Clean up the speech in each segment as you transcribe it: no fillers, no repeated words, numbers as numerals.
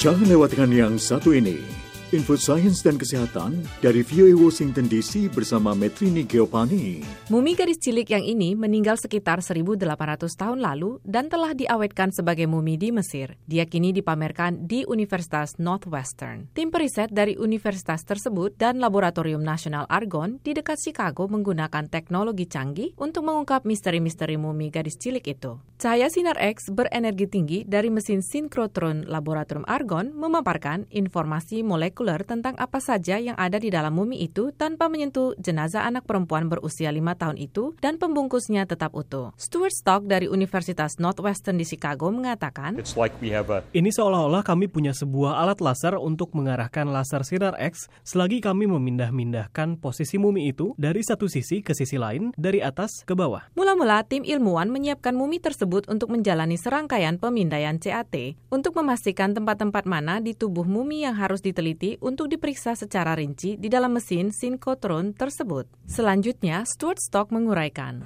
Jangan lewatkan yang satu ini. Info sains dan kesehatan dari VOA Washington DC bersama Metrini Geopani. Mumi gadis cilik yang ini meninggal sekitar 1.800 tahun lalu dan telah diawetkan sebagai mumi di Mesir. Dia kini dipamerkan di Universitas Northwestern. Tim periset dari universitas tersebut dan Laboratorium Nasional Argonne di dekat Chicago menggunakan teknologi canggih untuk mengungkap misteri-misteri mumi gadis cilik itu. Cahaya sinar X berenergi tinggi dari mesin sinkrotron Laboratorium Argonne memaparkan informasi molekul tentang apa saja yang ada di dalam mumi itu tanpa menyentuh jenazah anak perempuan berusia 5 tahun itu dan pembungkusnya tetap utuh. Stuart Stock dari Universitas Northwestern di Chicago mengatakan, ini seolah-olah kami punya sebuah alat laser untuk mengarahkan laser sinar X selagi kami memindah-mindahkan posisi mumi itu dari satu sisi ke sisi lain, dari atas ke bawah. Mula-mula tim ilmuwan menyiapkan mumi tersebut untuk menjalani serangkaian pemindaian CAT untuk memastikan tempat-tempat mana di tubuh mumi yang harus diteliti untuk diperiksa secara rinci di dalam mesin sinkrotron tersebut. Selanjutnya, Stuart Stock menguraikan.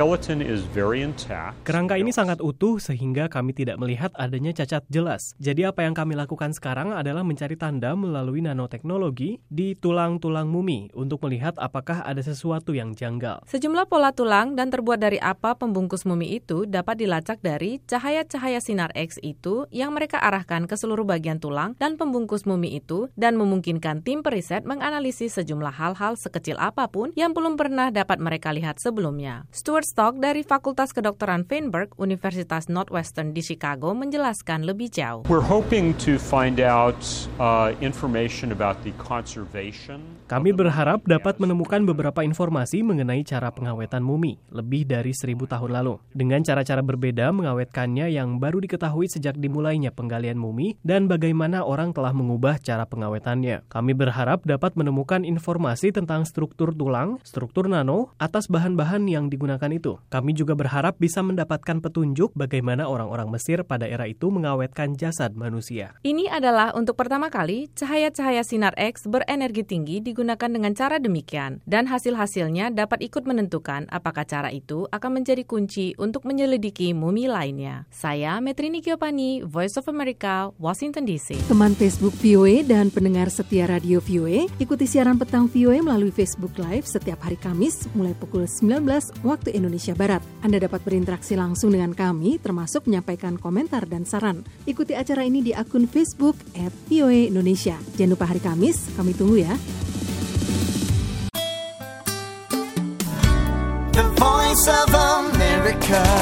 Kerangka ini sangat utuh sehingga kami tidak melihat adanya cacat jelas. Jadi apa yang kami lakukan sekarang adalah mencari tanda melalui nanoteknologi di tulang-tulang mumi untuk melihat apakah ada sesuatu yang janggal. Sejumlah pola tulang dan terbuat dari apa pembungkus mumi itu dapat dilacak dari cahaya-cahaya sinar X itu yang mereka arahkan ke seluruh bagian tulang dan pembungkus mumi itu dan memungkinkan tim periset menganalisis sejumlah hal-hal sekecil apapun yang belum pernah dapat mereka lihat sebelumnya. Stuart Stock dari Fakultas Kedokteran Feinberg, Universitas Northwestern di Chicago menjelaskan lebih jauh. We're hoping to find out information about the conservation. Kami berharap dapat menemukan beberapa informasi mengenai cara pengawetan mumi lebih dari 1.000 tahun lalu. Dengan cara-cara berbeda mengawetkannya yang baru diketahui sejak dimulainya penggalian mumi dan bagaimana orang telah mengubah cara pengawetannya. Kami berharap dapat menemukan informasi tentang struktur tulang, struktur nano, atas bahan-bahan yang digunakan itu. Kami juga berharap bisa mendapatkan petunjuk bagaimana orang-orang Mesir pada era itu mengawetkan jasad manusia. Ini adalah untuk pertama kali cahaya-cahaya sinar X berenergi tinggi digunakan dengan cara demikian, dan hasil-hasilnya dapat ikut menentukan apakah cara itu akan menjadi kunci untuk menyelidiki mumi lainnya. Saya Metrini Geopani, Voice of America, Washington DC. Teman Facebook VOA dan pendengar setia radio VOA, ikuti siaran petang VOA melalui Facebook Live setiap hari Kamis mulai pukul 19 waktu Indonesia Barat. Anda dapat berinteraksi langsung dengan kami, termasuk menyampaikan komentar dan saran. Ikuti acara ini di akun Facebook @VOA Indonesia. Jangan lupa hari Kamis, kami tunggu ya. The Voice of America.